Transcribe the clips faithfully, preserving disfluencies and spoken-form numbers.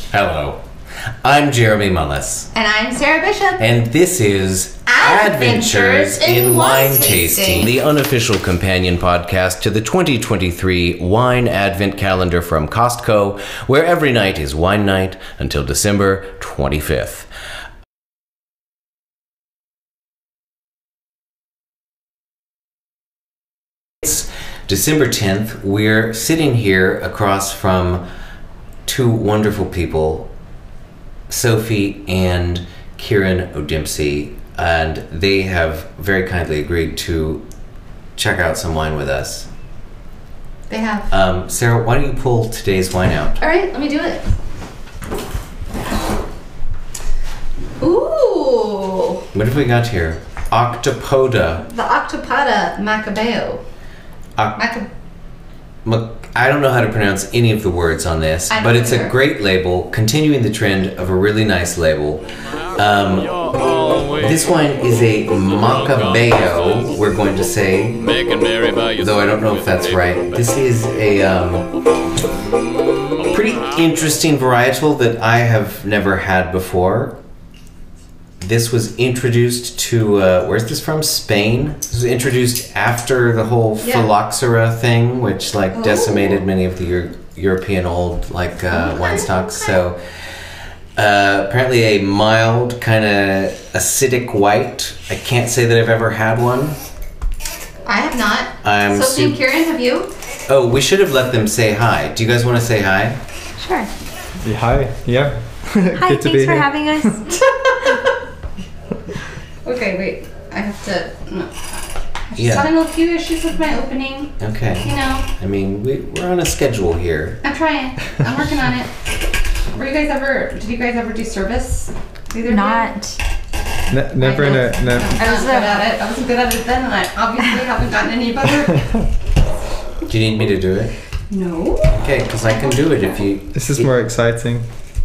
Hello. I'm Jeremy Mullis. And I'm Sarah Bishop. And this is Adventures, Adventures in, in Wine Tasting, Tasting, the unofficial companion podcast to the twenty twenty-three Wine Advent Calendar from Costco, where every night is wine night until December twenty-fifth. It's December tenth. We're sitting here across from two wonderful people, Sophie and Kieran O'Dempsey, and they have very kindly agreed to check out some wine with us. They have. Um, Sarah, why don't you pull today's wine out? All right, let me do it. Ooh. What have we got here? Octopoda. The Octopoda Macabeo. Oc- Macab- Mac- I don't know how to pronounce any of the words on this, I but don't it's either. a great label, continuing the trend of a really nice label. Um, this wine is a Macabeo, we're going to say, though I don't know if that's right. This is a um, pretty interesting varietal that I have never had before. This was introduced to, uh, where's this from? Spain? This was introduced after the whole Yeah. phylloxera thing, which like Oh. decimated many of the Euro- European old like uh, Okay, wine stocks. okay. So uh, apparently a mild, kind of acidic white. I can't say that I've ever had one. I have not. I'm Sophie and sup- Kieran, have you? Oh, we should have let them say hi. Do you guys want to say hi? Sure. Yeah, hi. Yeah. Hi, Good to thanks be for here. having us. Okay, wait. I have to. No. I just Yeah. having a few issues with my opening. Okay. You know, I mean, we, we're on a schedule here. I'm trying. I'm working on it. Were you guys ever? Did you guys ever do service? Either of you? Not. Ne- never in a. Ne- I was I was good at it. I wasn't good at it then, and I obviously haven't gotten any better. Do you need me to do it? No. Okay, because I can do it if you... this is more exciting.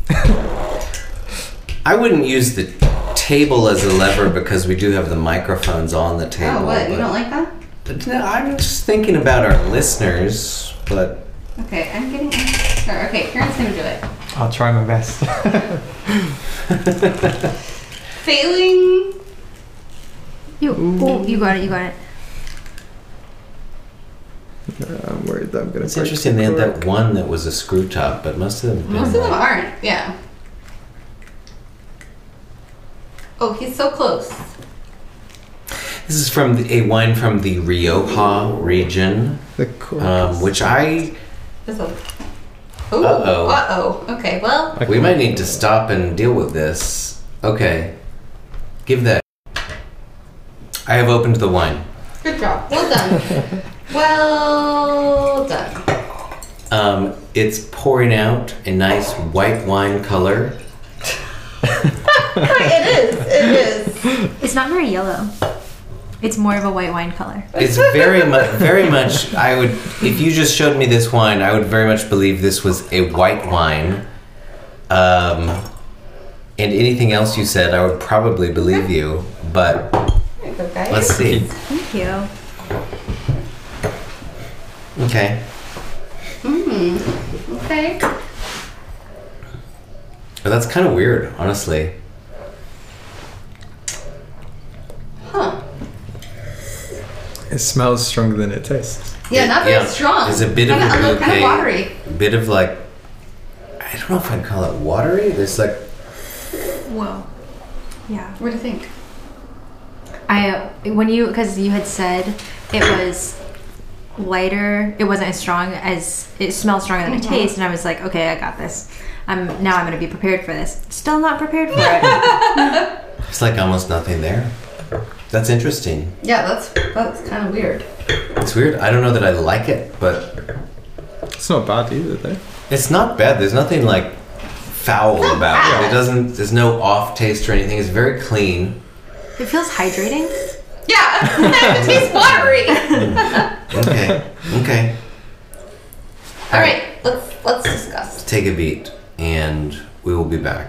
I wouldn't use the table as a lever because we do have the microphones on the table. Oh, what? You but- don't like that? but no, I'm just thinking about our listeners, but... Okay, I'm getting. Sure. Okay, Kieran's gonna do it. I'll try my best. Failing. You. Oh, you got it. You got it. I'm worried that I'm gonna. It's break interesting the they had cork. that one that was a screw top, but most of them have been Most of them like- aren't. Yeah. Oh, he's so close. This is from the, a wine from the Rioja region, The cork um, is- which I... This one. Ooh. Uh-oh. Uh oh. Okay. Well. I We can- might need to stop and deal with this. Okay. Give that... I have opened the wine. Good job. Well done. Well done. Um, it's pouring out a nice white wine color. It is. It is. It's not very yellow. It's more of a white wine color. It's very much, very much. I would, if you just showed me this wine, I would very much believe this was a white wine. Um, and anything else you said, I would probably believe you. But There you go, guys. let's see. Thank you. Okay. Hmm. Okay. But that's kind of weird, honestly. Huh. It smells stronger than it tastes. Yeah. Not very Yeah, strong. there's a bit of kinda, a little- kind of bouquet. watery. A bit of like, I don't know if I'd call it watery. There's like, Whoa. Yeah. What do you think? I uh, when you because you had said it was lighter. It wasn't as strong as it smells stronger than it Mhm. tastes, and I was like, okay, I got this. I'm now I'm gonna be prepared for this. Still not prepared for it. it's like almost nothing there. That's interesting. Yeah. That's that's kind of weird. It's weird. I don't know that I like it, but It's not bad either, though. it's not bad. There's nothing like foul not about bad. it. It doesn't. There's no off taste or anything. It's very clean. It feels hydrating. Yeah. It tastes watery. Okay. Okay. All right. Let's let's discuss. Let's take a beat, and we will be back.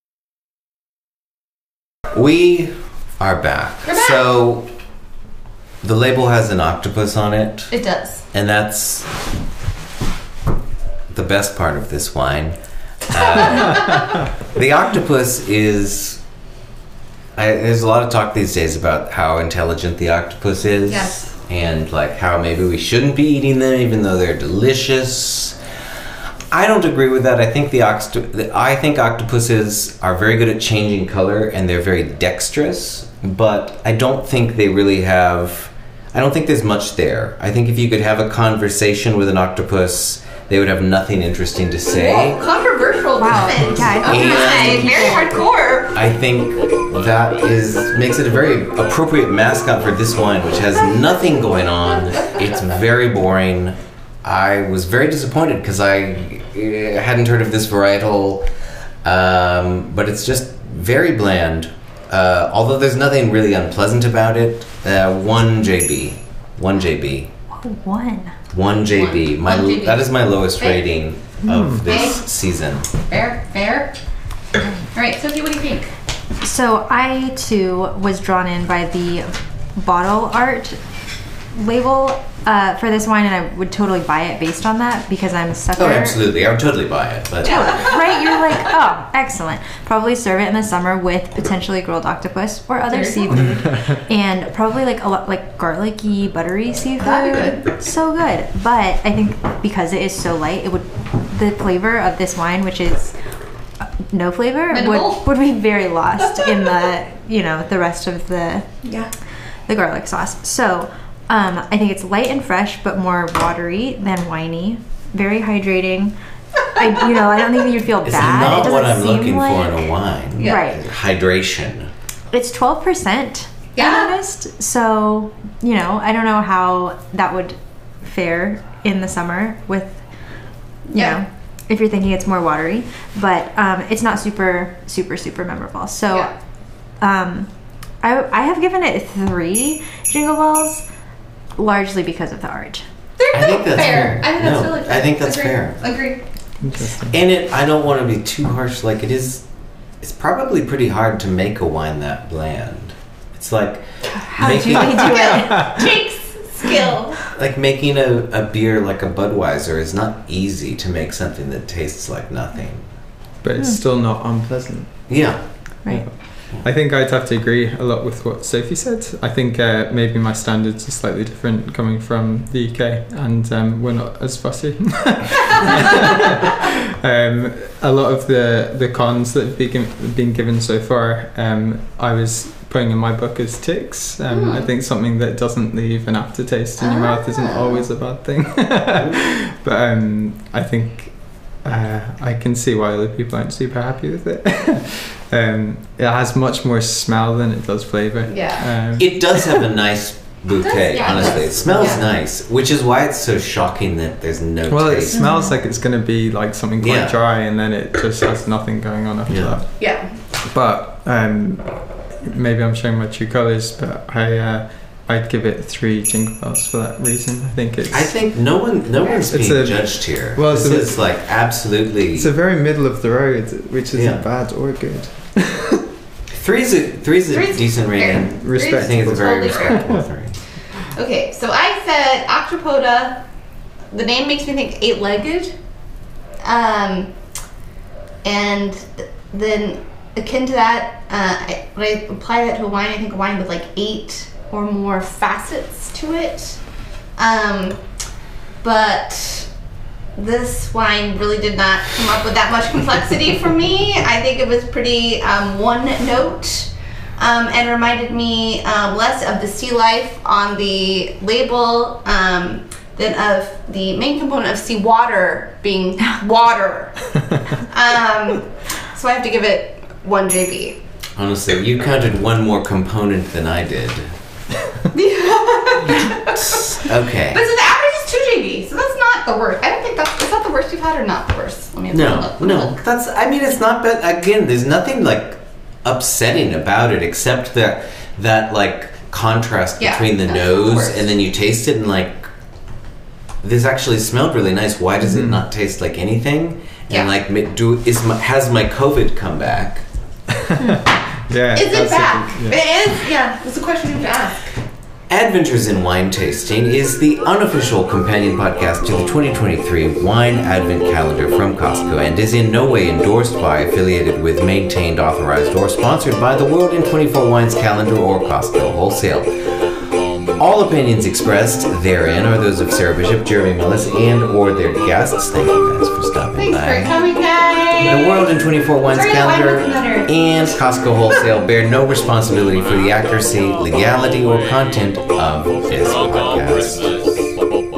We are back. We're back. So the label has an octopus on it, It does. and that's the best part of this wine. Uh, the octopus is. I, there's a lot of talk these days about how intelligent the octopus is, Yes. and like how maybe we shouldn't be eating them, even though they're delicious. I don't agree with that. I think the oct- I think octopuses are very good at changing color, and they're very dexterous. But I don't think they really have. I don't think there's much there. I think if you could have a conversation with an octopus, they would have nothing interesting to say. Whoa, controversial Wow. comment. Yeah, I think And- Okay, very hardcore. I think that is makes it a very appropriate mascot for this wine, which has nothing going on. It's very boring. I was very disappointed because I uh, hadn't heard of this varietal, um, but it's just very bland. Uh, although there's nothing really unpleasant about it. Uh, one J B, one J B, One. one J B. One- My one J B. that is my lowest Okay. rating of this Okay. season. Fair, fair. All right, Sophie, what do you think? So I too was drawn in by the bottle art label uh, for this wine, and I would totally buy it based on that because I'm a sucker. Oh, absolutely. I would totally buy it. But Right? You're like, oh, excellent. Probably serve it in the summer with potentially grilled octopus or other There you go. seafood, and probably like a lot like garlicky, buttery seafood. That'd be good. So good. But I think because it is so light, it would the flavor of this wine, which is uh, no flavor, Minimal. would would be very lost in the you know the rest of the Yeah. the garlic sauce. So um, I think it's light and fresh, but more watery than winey. Very hydrating. I, you know, I don't think you'd feel it's bad. not it what doesn't I'm seem looking like, for in a wine. Yeah. Right. Hydration. It's twelve percent. Yeah. I noticed. So you know, I don't know how that would fare in the summer with you Yeah. know. If you're thinking it's more watery, but um, it's not super, super, super memorable. So, Yeah. um, I I have given it three Jingle Balls, largely because of the art. There I you go. think that's fair. fair. I think that's No, really fair. I think that's Agree. fair. Agree. Interesting. In it, I don't want to be too harsh. Like it is, it's probably pretty hard to make a wine that bland. It's like How did you making, do it? Takes skill. like making a, a beer like a Budweiser is not easy to make something that tastes like nothing. But it's still not unpleasant. Yeah. Right. I think I'd have to agree a lot with what Sophie said. I think uh, maybe my standards are slightly different coming from the U K, and um, we're not as fussy. um, a lot of the, the cons that have been, been given so far, um, I was putting in my book as ticks. Um, Mm. I think something that doesn't leave an aftertaste in your mouth isn't Ah. always a bad thing. But um, I think uh, I can see why other people aren't super happy with it. Um, it has much more smell than it does flavor. Yeah. Um, It does have a nice bouquet, yeah, it honestly. It does. smells Yeah. nice, which is why it's so shocking that there's no well, it taste. smells like it's going to be like something quite Yeah. dry, and then it just has nothing going on after Yeah. that. Yeah. But um, maybe I'm showing my true colours, but I uh, I'd give it three Jingle Bells for that reason. I think it's I think no one, no one's It's being a- judged here. well, this it's a- is like absolutely. it's a very middle of the road, which isn't Yeah. bad or good. Three's a three's a Three's decent fair. rating. Respect. I think it's a very Totally fair. respectable three. Okay, so I said Octopoda. The name makes me think eight-legged. Um, and then akin to that, uh, I, when I apply that to a wine, I think a wine with like eight or more facets to it. Um, but this wine really did not come up with that much complexity for me. I think it was pretty um, one note. Um, and reminded me um, less of the sea life on the label um, than of the main component of seawater being water. um, so I have to give it one J B. Honestly, you counted one more component than I did. Okay. But so the average is two J B, so that's not the worst. I don't think that's, is that the worst you've had or not the worst? Let me No, look, let me no. look. That's. I mean, it's not bad. Again, there's nothing like upsetting about it except that that like contrast Yeah, between the that's the nose worst. and then you taste it and like this actually smelled really nice. Why does it Mhm. not taste like anything? Yeah. And like, ma- do is my, has my COVID come back? Yeah. Is it that's a back? good- yeah. It is, yeah. It's a question you have to ask. Adventures in Wine Tasting is the unofficial companion podcast to the twenty twenty-three Wine Advent Calendar from Costco and is in no way endorsed by, affiliated with, maintained, authorized, or sponsored by the World in twenty-four Wines Calendar or Costco Wholesale. All opinions expressed therein are those of Sarah Bishop, Jeremy Millis, and or their guests. Thank you guys for stopping Thanks by. for coming, guys. The World in twenty-four Wines Sorry, Calendar wine with and Costco Wholesale bear no responsibility for the accuracy, legality, or content of this podcast.